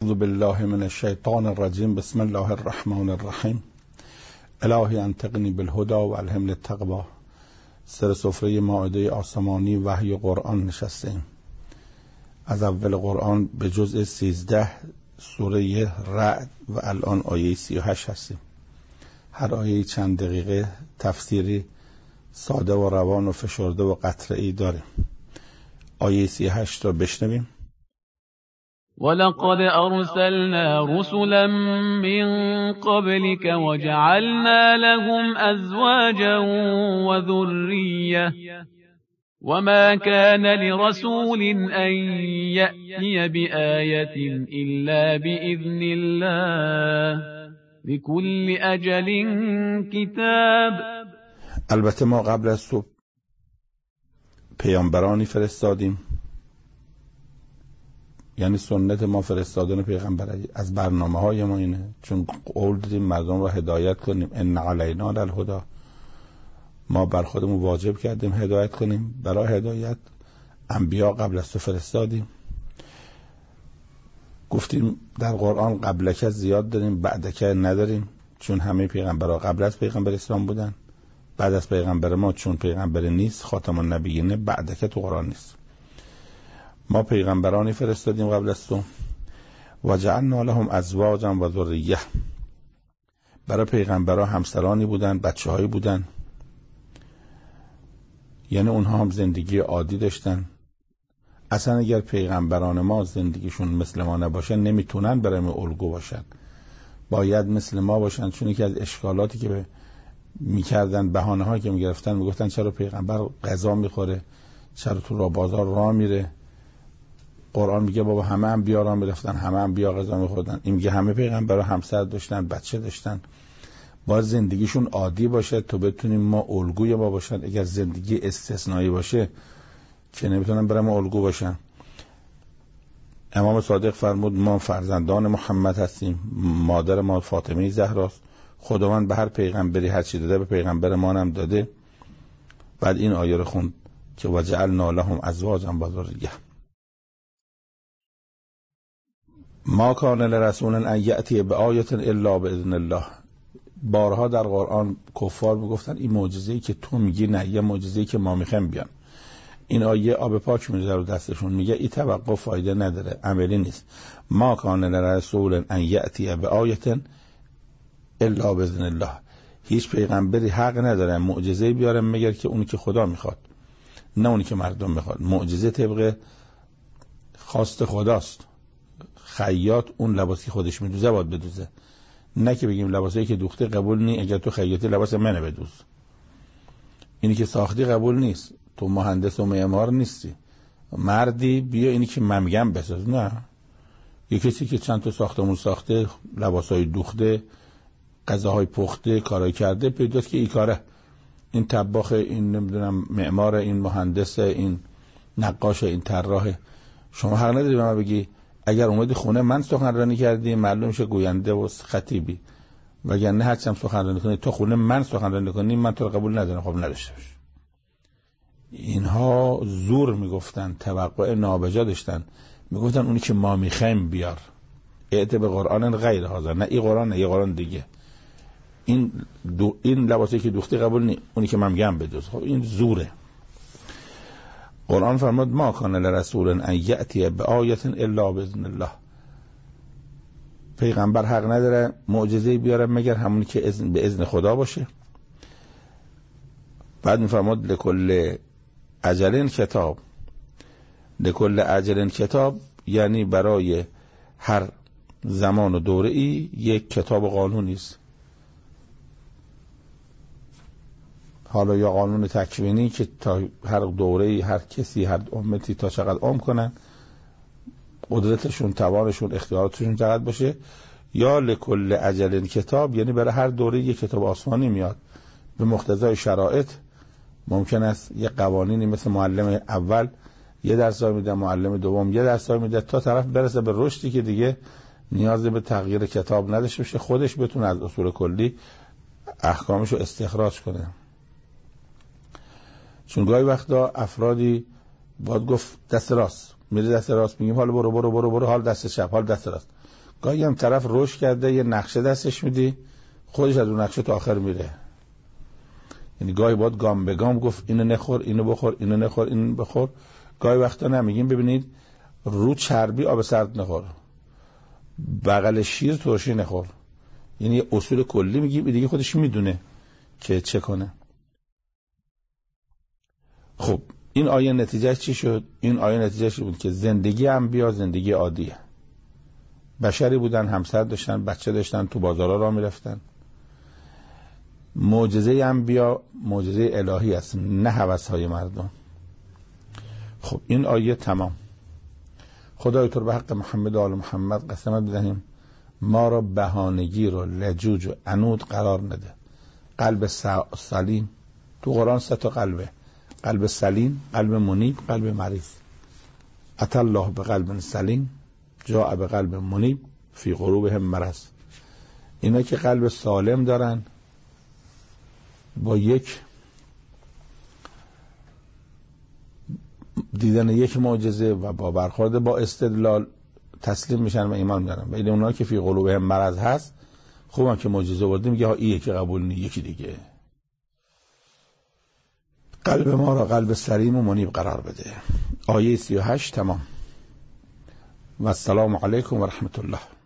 اعوذ بالله من الشیطان الرجیم. بسم الله الرحمن الرحیم. الهی انطقنی بالهدی و الهمنی التقوی. سر سفره مائده آسمانی وحی قرآن نشستیم. از اول قرآن به جزء 13 سوره رعد و الان آیه 38 هستیم. هر آیه چند دقیقه تفسیری ساده و روان و فشرده و قطره‌ای داریم. آیه 38 را بشنویم. ولقد أرسلنا رسلا من قبلك وجعلنا لهم أزواجا وذرية وما كان لرسول أن يأتي بآية إلا بإذن الله لكل أجل كتاب. البته ما قبل از تو پیامبرانی فرستادیم، یعنی سنت ما فرستادن پیغمبر از برنامه های ما اینه، چون قول دادیم مردم را هدایت کنیم. ان علینا للهدی، ما بر خودمون واجب کردیم هدایت کنیم. برای هدایت انبیا قبل از تو فرستادیم. گفتیم در قرآن قبلک زیاد داریم، بعدک نداریم، چون همه پیغمبرها قبل از پیغمبر اسلام بودن. بعد از پیغمبر ما چون پیغمبر نیست، خاتم النبیینه، بعدک تو قرآن نیست. ما پیغمبرانی فرستادیم قبل از تو. و جعلنا لهم ازواجا و ذریه، برای پیغمبرها همسرانی بودن، بچه‌هایی بودن، یعنی اونها هم زندگی عادی داشتن. اصلا اگر پیغمبران ما زندگیشون مثل ما نباشه نمیتونن برای ما الگو باشن، باید مثل ما باشن. چون یکی از اشکالاتی که میکردن، بهانه هایی که میگرفتن، میگفتن چرا پیغمبر غذا میخوره، چرا تو راه بازار راه میره. قرآن میگه بابا همه انبیا راه میرفتن، همه انبیا غذا میخوردن. این میگه همه پیغمبرها همسر داشتن، بچه داشتن. باید زندگیشون عادی باشه تو بتونیم ما الگوی ما باشن. اگر زندگی استثنایی باشه که نمیتونن برای ما الگو باشن. امام صادق فرمود ما فرزندان محمد هستیم، مادر ما فاطمه زهراست، خداوند به هر پیغمبری هر چی داده به پیغمبر ما هم داده. بعد این آیه رو خوند که وجعلنا لهم ازواجا و ذریه. ما کان لرسول ان یأتی بآیة الا باذن الله. بارها در قرآن کفار میگفتن این معجزه‌ای که تو میگی نه، یه معجزه‌ای که ما میخوایم بیان. این آیه آب پاک میذاره رو دستشون، میگه این توقف فایده نداره، عملی نیست. ما کان لرسول ان یأتی بآیة الا باذن الله. هیچ پیغمبری حق نداره معجزه‌ای بیاره مگر که اونی که خدا میخواد، نه اونی که مردم میخواد. معجزه طبق خواست خداست. خیاط اون لباسی خودش میدوزه باید بدوزه، نه که بگیم لباسایی که دوخته قبول نی، اگر تو خیاطی لباس منه بدوز. اینی که ساختی قبول نیست، تو مهندس و معمار نیستی، مردی بیا اینی که من میگم بساز. نه، یه کسی که چند تا ساختمون ساخته، لباسای دوخته، غذاهای پخته، کارای کرده، پیداست که این کاره، این طباخ، این نمیدونم معمار، این مهندس، این نقاش، این طراح. شما حق نداری به من بگی اگر اومدی خونه من سخنرانی کردی معلوم شه گوینده و خطیبی، وگرنه هرچند سخنرانی کنی تو خونه من سخنرانی کنی من تو رو قبول ندارم. خب نداشته باش. اینها زور میگفتن، توقع نابجا داشتن، میگفتن اونی که ما میخوایم بیار. اعت به قرآن غیر حاضر، نه این قرآن، نه یه قرآن دیگه. این لباسی که دوختی قبول نی، اونی که من میگم بدوز. خب این زوره. قرآن فرمود ما کان لرسول ان یأتی بآیة الا باذن الله. پیغمبر حق نداره معجزه‌ای بیاره مگر همونی که به اذن خدا باشه. بعد میفرمود لکل اجل کتاب. لکل اجل کتاب یعنی برای هر زمان و دوره‌ای یک کتاب و قانونی است. حالا یا قانون تکوینی که تا هر دوره‌ای هر کسی، هر امتی تا چقدر عمر کنن، قدرتشون، توانشون، اختیاراتشون چقدر باشه، یا لکل اجل کتاب یعنی برای هر دوره یک کتاب آسمانی میاد به مقتضای شرایط. ممکن است یه قوانینی مثل معلم اول یه درس میده، معلم دوم یه درس میده، تا طرف برسه به رشدی که دیگه نیاز به تغییر کتاب نداشته باشه، خودش بتونه از اصول کلی احکامش رو استخراج کنه. چون گاهی وقتا افرادی باید گفت دست راست، میره دست راست، میگیم حالا برو برو برو برو، حال دست چپ، حال دست راست. گاهی هم طرف رشد کرده یه نقشه دستش میدی خودش از اون نقشه تا آخر میره. یعنی گاهی باید گام به گام گفت اینو نخور، اینو بخور، اینو نخور، اینو بخور. گاهی وقتا نمیگیم ببینید رو چربی آب سرد نخور، بغل شیر ترشی نخور. یعنی یه اصول کلی میگیم، دیگه خودش میدونه که چه کنه. خب این آیه نتیجهش چی شد؟ این آیه نتیجهش بود که زندگی انبیا زندگی عادیه. بشری بودن، همسر داشتن، بچه داشتن، تو بازارها راه میرفتن. معجزه انبیا معجزه الهی است، نه هوس‌های مردم. خب این آیه تمام. خدای تو به حق محمد و آل محمد قسمت بدهیم ما را بهانگی رو لجوج و عنود قرار نده. قلب سلیم تو قرآن 3 تا قلبه: قلب سلیم، قلب منیب، قلب مریض. اتى الله بقلب سلیم جاء بقلب منیب فی قلوبهم مرض. اینا که قلب سالم دارن با یک دیدن یک معجزه و با برخورد با استدلال تسلیم میشن و ایمان میارن. ولی اونها که فی قلوبهم مرض هست، خوبم که معجزه آورده، میگه ها این یکی قبول نی، یکی دیگه. قلب ما را قلب سلیم و منیب قرار بده. آیه 38 تمام. و السلام علیکم و رحمت الله.